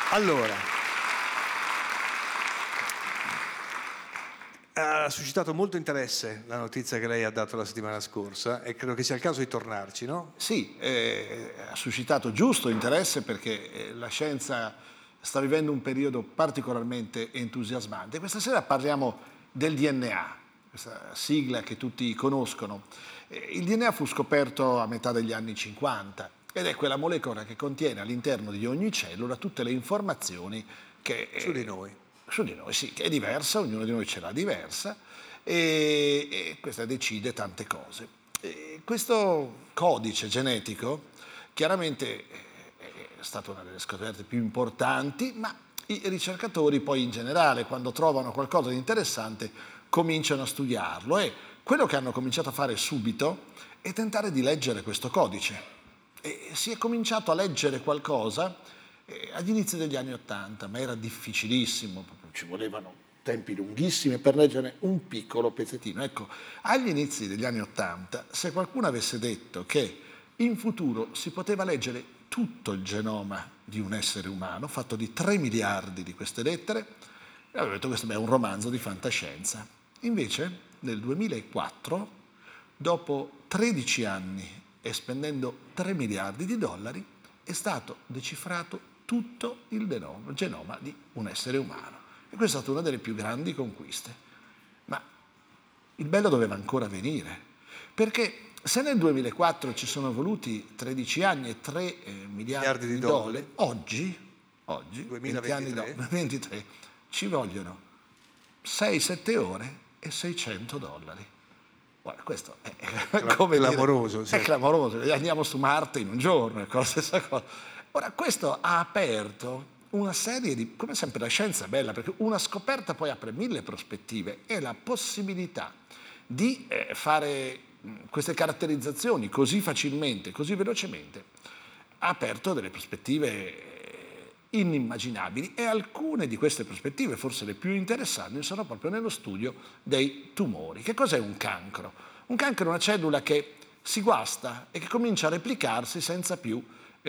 Allora, ha suscitato molto interesse la notizia che lei ha dato la settimana scorsa e credo che sia il caso di tornarci, no? Sì, ha suscitato giusto interesse perché la scienza sta vivendo un periodo particolarmente entusiasmante. Questa sera parliamo del DNA, questa sigla che tutti conoscono. Il DNA fu scoperto a metà degli anni 50 ed è quella molecola che contiene all'interno di ogni cellula tutte le informazioni che... Su di noi. Su di noi, sì, che è diversa, ognuno di noi ce l'ha diversa e questa decide tante cose. Questo codice genetico chiaramente è stata una delle scoperte più importanti, ma i ricercatori poi in generale, quando trovano qualcosa di interessante, cominciano a studiarlo e quello che hanno cominciato a fare subito è tentare di leggere questo codice. E si è cominciato a leggere qualcosa agli inizi degli anni '80, ma era difficilissimo, ci volevano tempi lunghissimi per leggere un piccolo pezzettino. Ecco, agli inizi degli anni '80, se qualcuno avesse detto che in futuro si poteva leggere tutto il genoma di un essere umano, fatto di 3 miliardi di queste lettere, avevo detto questo è un romanzo di fantascienza. Invece, nel 2004, dopo 13 anni e spendendo 3 miliardi di dollari, è stato decifrato tutto il genoma di un essere umano. E questa è stata una delle più grandi conquiste. Ma il bello doveva ancora venire, perché se nel 2004 ci sono voluti 13 anni e 3 miliardi di dollari, oggi 20 anni dopo, 2023, ci vogliono 6-7 ore e $600. Guarda, questo è come clamoroso. Dire, è clamoroso. Andiamo su Marte in un giorno, è la stessa cosa. Ora, questo ha aperto una serie di, come sempre la scienza è bella, perché una scoperta poi apre 1000 prospettive e la possibilità di fare queste caratterizzazioni così facilmente, così velocemente, ha aperto delle prospettive inimmaginabili e alcune di queste prospettive, forse le più interessanti, sono proprio nello studio dei tumori. Che cos'è un cancro? Un cancro è una cellula che si guasta e che comincia a replicarsi senza più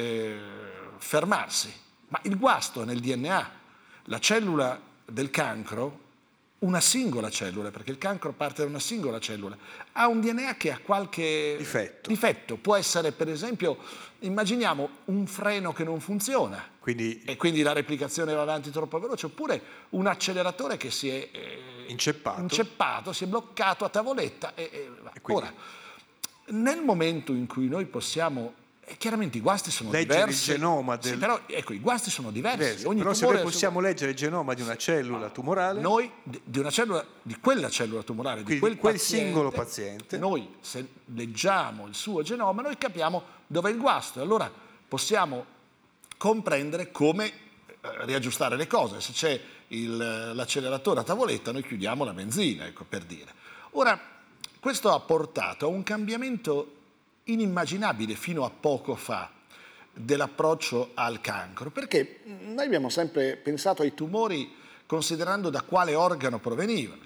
fermarsi. Ma il guasto è nel DNA. La cellula del cancro, una singola cellula, perché il cancro parte da una singola cellula, ha un DNA che ha qualche difetto. Può essere, per esempio, immaginiamo un freno che non funziona e quindi la replicazione va avanti troppo veloce, oppure un acceleratore che si è inceppato, si è bloccato a tavoletta. Ora, nel momento in cui noi possiamo... chiaramente i guasti sono leggere diversi. Il genoma sì, però ecco, i guasti sono diversi. Ogni però se noi possiamo leggere il genoma di una cellula tumorale, noi di una cellula, di quella cellula tumorale, di quel singolo paziente, noi se leggiamo il suo genoma, noi capiamo dove è il guasto e allora possiamo comprendere come riaggiustare le cose. Se c'è l'acceleratore a tavoletta, noi chiudiamo la benzina, ecco, per dire. Ora, questo ha portato a un cambiamento inimmaginabile fino a poco fa dell'approccio al cancro, perché noi abbiamo sempre pensato ai tumori considerando da quale organo provenivano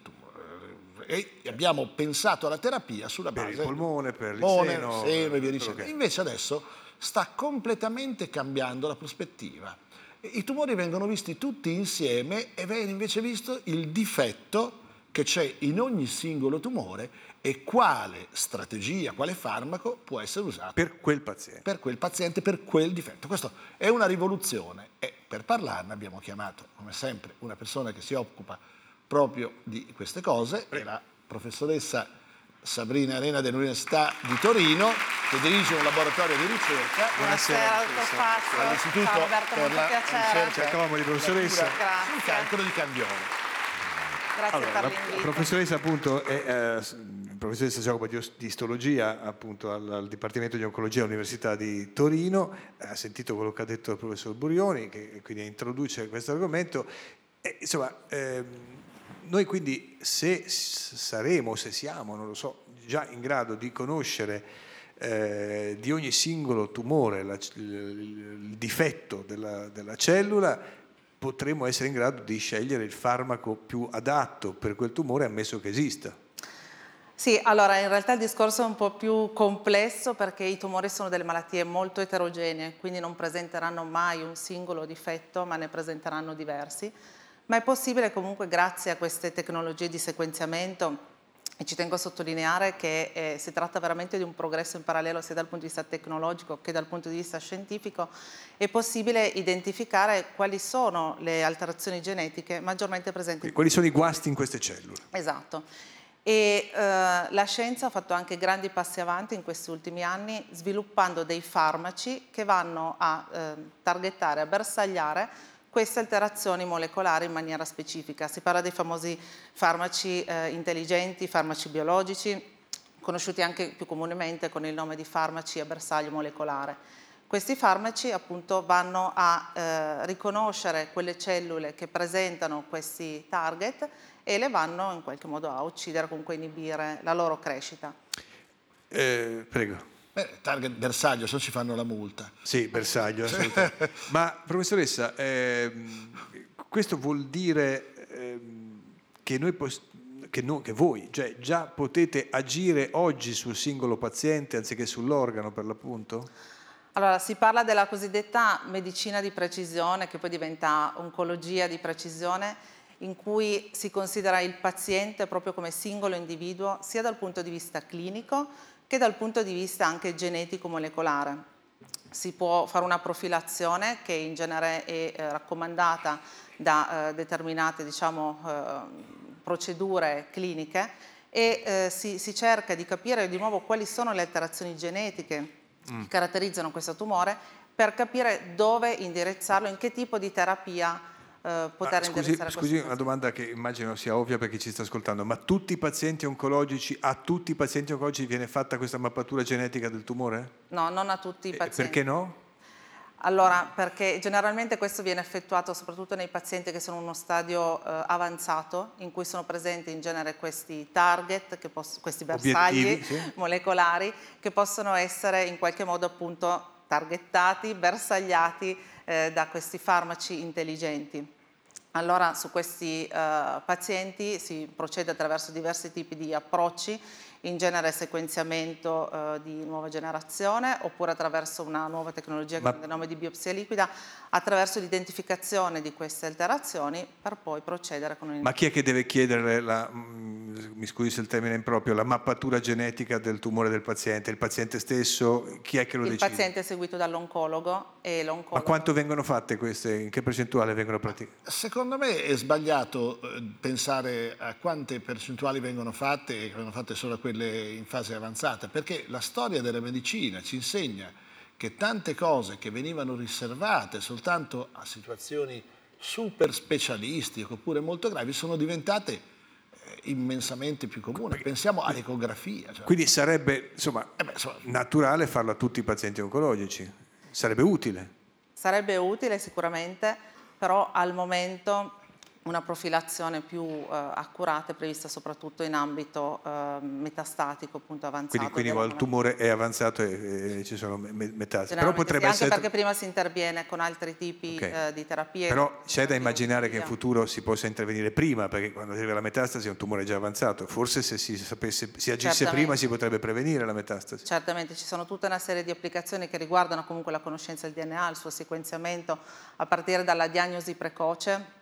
e abbiamo pensato alla terapia sulla base del polmone, per il seno e via dicendo. Invece adesso sta completamente cambiando la prospettiva. I tumori vengono visti tutti insieme e viene invece visto il difetto che c'è in ogni singolo tumore e quale strategia, quale farmaco può essere usato per quel paziente, per quel difetto. Questa è una rivoluzione e per parlarne abbiamo chiamato, come sempre, una persona che si occupa proprio di queste cose, è la professoressa Sabrina Arena dell'Università di Torino, che dirige un laboratorio di ricerca. Buonasera all'Istituto per la ricerca cercavamo di professoressa sul cancro di Cambiolo. Grazie per l'invito. La professoressa appunto è professoressa si occupa di istologia appunto al Dipartimento di Oncologia all'Università di Torino, ha sentito quello che ha detto il professor Burioni, che quindi introduce questo argomento. Insomma, noi quindi se siamo, non lo so, già in grado di conoscere di ogni singolo tumore il difetto della cellula, potremmo essere in grado di scegliere il farmaco più adatto per quel tumore, ammesso che esista. Sì, allora in realtà il discorso è un po' più complesso perché i tumori sono delle malattie molto eterogenee, quindi non presenteranno mai un singolo difetto, ma ne presenteranno diversi. Ma è possibile comunque grazie a queste tecnologie di sequenziamento, e ci tengo a sottolineare che si tratta veramente di un progresso in parallelo sia dal punto di vista tecnologico che dal punto di vista scientifico, è possibile identificare quali sono le alterazioni genetiche maggiormente presenti. Quali sono i guasti in queste cellule? Esatto. E la scienza ha fatto anche grandi passi avanti in questi ultimi anni sviluppando dei farmaci che vanno a targettare, a bersagliare queste alterazioni molecolari in maniera specifica. Si parla dei famosi farmaci intelligenti, farmaci biologici, conosciuti anche più comunemente con il nome di farmaci a bersaglio molecolare. Questi farmaci appunto vanno a riconoscere quelle cellule che presentano questi target e le vanno in qualche modo a uccidere, comunque inibire la loro crescita. Prego. Target bersaglio, se no ci fanno la multa. Sì, bersaglio, assolutamente. Ma professoressa, questo vuol dire che, che voi già potete agire oggi sul singolo paziente anziché sull'organo per l'appunto? Allora, si parla della cosiddetta medicina di precisione, che poi diventa oncologia di precisione, in cui si considera il paziente proprio come singolo individuo, sia dal punto di vista clinico che dal punto di vista anche genetico-molecolare. Si può fare una profilazione che in genere è raccomandata da determinate procedure cliniche e si cerca di capire di nuovo quali sono le alterazioni genetiche che caratterizzano questo tumore per capire dove indirizzarlo, in che tipo di terapia poter indirizzare questo Scusi, una paziente. domanda che immagino sia ovvia per chi ci sta ascoltando, ma a tutti i pazienti oncologici viene fatta questa mappatura genetica del tumore? No, non a tutti i pazienti. Perché no? Allora, perché generalmente questo viene effettuato soprattutto nei pazienti che sono in uno stadio avanzato, in cui sono presenti in genere questi target, questi bersagli Obiettivi, sì. molecolari, che possono essere in qualche modo appunto targettati, bersagliati da questi farmaci intelligenti. Allora su questi pazienti si procede attraverso diversi tipi di approcci, in genere sequenziamento di nuova generazione oppure attraverso una nuova tecnologia che prende il nome di biopsia liquida, attraverso l'identificazione di queste alterazioni per poi procedere con Ma chi è che deve chiedere mi scusi se il termine è improprio, la mappatura genetica del tumore del paziente? Il paziente stesso? Chi è che lo decide? Il paziente è seguito dall'oncologo e l'oncologo. Ma quanto vengono fatte queste? In che percentuale vengono praticate? Secondo me è sbagliato pensare a quante percentuali vengono fatte e che vengono fatte solo quelle in fase avanzata, perché la storia della medicina ci insegna che tante cose che venivano riservate soltanto a situazioni super specialistiche oppure molto gravi sono diventate immensamente più comuni. Pensiamo all'ecografia. Quindi sarebbe naturale farlo a tutti i pazienti oncologici, sarebbe utile. Sarebbe utile sicuramente, però al momento una profilazione più accurata è prevista soprattutto in ambito metastatico, appunto avanzato. Quindi il tumore è avanzato e ci sono metastasi. Però potrebbe essere... Anche perché prima si interviene con altri tipi di terapie. Però c'è da immaginare che in futuro si possa intervenire prima, perché quando arriva la metastasi è un tumore già avanzato. Forse se si agisse prima si potrebbe prevenire la metastasi. Certamente, ci sono tutta una serie di applicazioni che riguardano comunque la conoscenza del DNA, il suo sequenziamento, a partire dalla diagnosi precoce.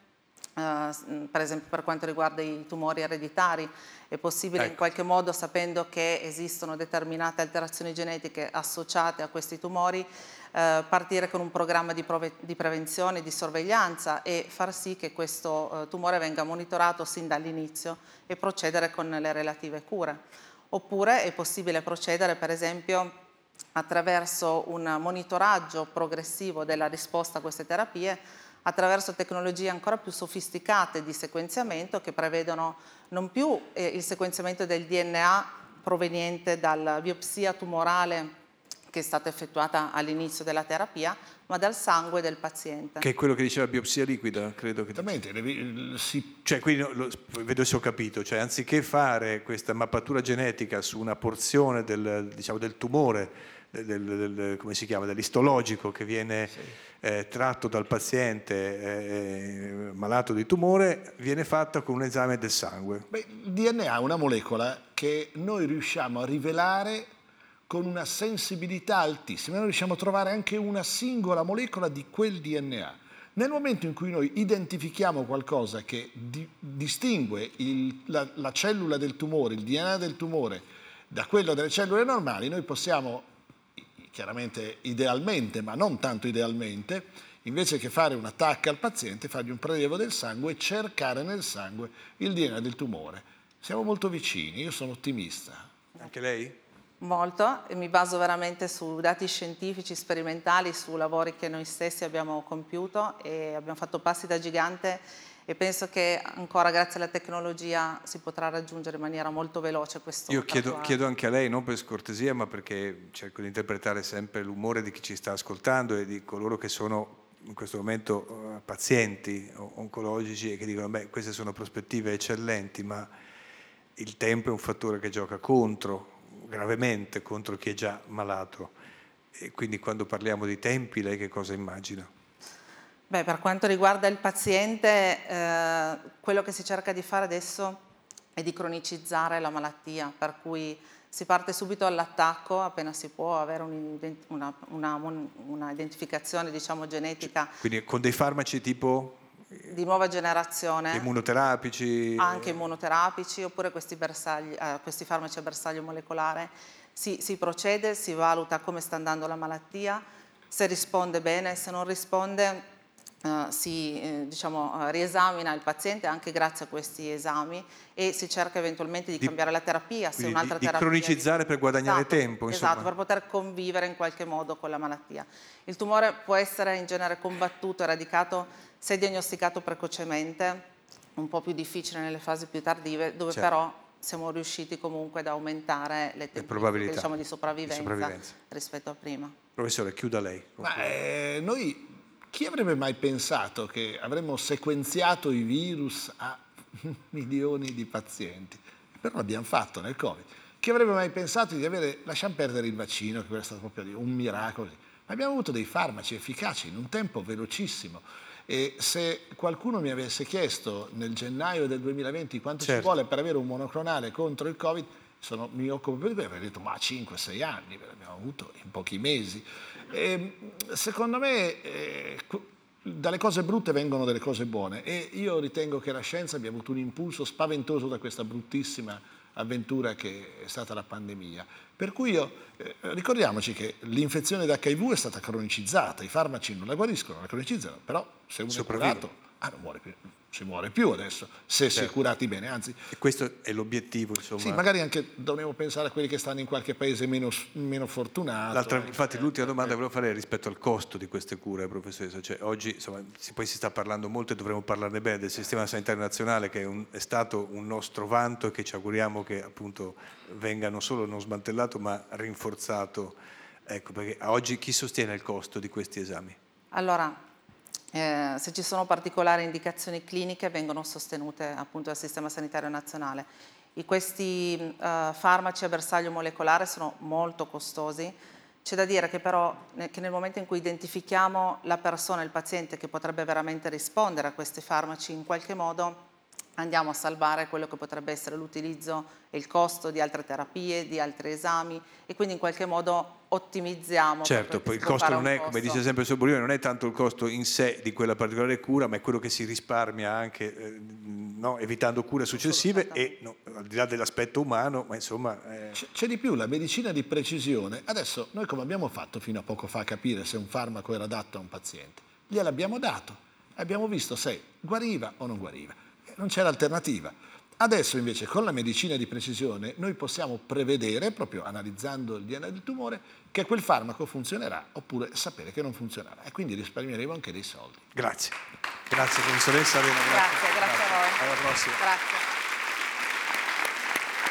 Per esempio per quanto riguarda i tumori ereditari è possibile in qualche modo, sapendo che esistono determinate alterazioni genetiche associate a questi tumori, partire con un programma di prevenzione, di sorveglianza e far sì che questo tumore venga monitorato sin dall'inizio e procedere con le relative cure. Oppure è possibile procedere per esempio attraverso un monitoraggio progressivo della risposta a queste terapie, attraverso tecnologie ancora più sofisticate di sequenziamento che prevedono non più il sequenziamento del DNA proveniente dalla biopsia tumorale che è stata effettuata all'inizio della terapia, ma dal sangue del paziente. Che è quello che diceva biopsia liquida, credo che... Cioè, quindi vedo se ho capito, cioè anziché fare questa mappatura genetica su una porzione del tumore come si chiama, dell'istologico che viene tratto dal paziente malato di tumore, viene fatta con un esame del sangue. Beh, il DNA è una molecola che noi riusciamo a rivelare con una sensibilità altissima. Noi riusciamo a trovare anche una singola molecola di quel DNA. Nel momento in cui noi identifichiamo qualcosa che distingue la cellula del tumore, il DNA del tumore, da quello delle cellule normali, noi possiamo, chiaramente idealmente, ma non tanto idealmente, invece che fare un attacco al paziente, fargli un prelievo del sangue e cercare nel sangue il DNA del tumore. Siamo molto vicini, io sono ottimista. Anche lei? Molto, e mi baso veramente su dati scientifici, sperimentali, su lavori che noi stessi abbiamo compiuto e abbiamo fatto passi da gigante e penso che ancora grazie alla tecnologia si potrà raggiungere in maniera molto veloce questo. Io chiedo anche a lei, non per scortesia, ma perché cerco di interpretare sempre l'umore di chi ci sta ascoltando e di coloro che sono in questo momento pazienti oncologici e che dicono beh, queste sono prospettive eccellenti, ma il tempo è un fattore che gioca gravemente contro chi è già malato. E quindi quando parliamo di tempi, lei che cosa immagina? Beh, per quanto riguarda il paziente, quello che si cerca di fare adesso è di cronicizzare la malattia, per cui si parte subito all'attacco appena si può avere una identificazione, diciamo, genetica. Quindi con dei farmaci tipo? Di nuova generazione. Immunoterapici? Anche immunoterapici, oppure questi farmaci a bersaglio molecolare. Si procede, si valuta come sta andando la malattia, se risponde bene, se non risponde riesamina il paziente anche grazie a questi esami e si cerca eventualmente di cambiare la terapia, se un'altra terapia. Di cronicizzare per guadagnare tempo, insomma. Esatto, per poter convivere in qualche modo con la malattia. Il tumore può essere in genere combattuto, eradicato, se diagnosticato precocemente, un po' più difficile nelle fasi più tardive, dove però siamo riusciti comunque ad aumentare le tempistiche, diciamo, di sopravvivenza rispetto a prima. Professore, chiuda lei. Chi avrebbe mai pensato che avremmo sequenziato i virus a milioni di pazienti? Però l'abbiamo fatto nel Covid. Chi avrebbe mai pensato di lasciamo perdere il vaccino, che è stato proprio un miracolo. Ma abbiamo avuto dei farmaci efficaci in un tempo velocissimo. E se qualcuno mi avesse chiesto nel gennaio del 2020 quanto ci vuole per avere un monoclonale contro il Covid, mi occupo più di questo, avrei detto ma 5-6 anni, l'abbiamo avuto in pochi mesi. Secondo me dalle cose brutte vengono delle cose buone e io ritengo che la scienza abbia avuto un impulso spaventoso da questa bruttissima avventura che è stata la pandemia. Per cui ricordiamoci che l'infezione da HIV è stata cronicizzata, i farmaci non la guariscono, la cronicizzano, però se uno è curato non muore più. Si muore più adesso, se si è curati bene, anzi. E questo è l'obiettivo, insomma. Sì, magari anche dobbiamo pensare a quelli che stanno in qualche paese meno fortunato. Infatti l'ultima domanda che volevo fare è rispetto al costo di queste cure, professoressa. Cioè, oggi insomma, poi si sta parlando molto e dovremo parlarne bene del sistema sanitario nazionale che è stato un nostro vanto e che ci auguriamo che appunto venga non solo non smantellato ma rinforzato. Ecco, perché oggi chi sostiene il costo di questi esami? Allora, se ci sono particolari indicazioni cliniche vengono sostenute appunto dal Sistema Sanitario Nazionale. Questi farmaci a bersaglio molecolare sono molto costosi. C'è da dire che però che nel momento in cui identifichiamo la persona, il paziente che potrebbe veramente rispondere a questi farmaci in qualche modo, andiamo a salvare quello che potrebbe essere l'utilizzo e il costo di altre terapie, di altri esami e quindi in qualche modo ottimizziamo. Certo, poi il costo non è, come dice sempre il suo Burioni, non è tanto il costo in sé di quella particolare cura, ma è quello che si risparmia anche evitando cure successive e al di là dell'aspetto umano, ma insomma... C'è di più, la medicina di precisione. Adesso noi come abbiamo fatto fino a poco fa a capire se un farmaco era adatto a un paziente? Gliel'abbiamo dato, abbiamo visto se guariva o non guariva. Non c'era alternativa. Adesso invece con la medicina di precisione noi possiamo prevedere, proprio analizzando il DNA del tumore, che quel farmaco funzionerà oppure sapere che non funzionerà e quindi risparmieremo anche dei soldi. Grazie. Grazie professoressa. Grazie a voi. Alla prossima. Grazie.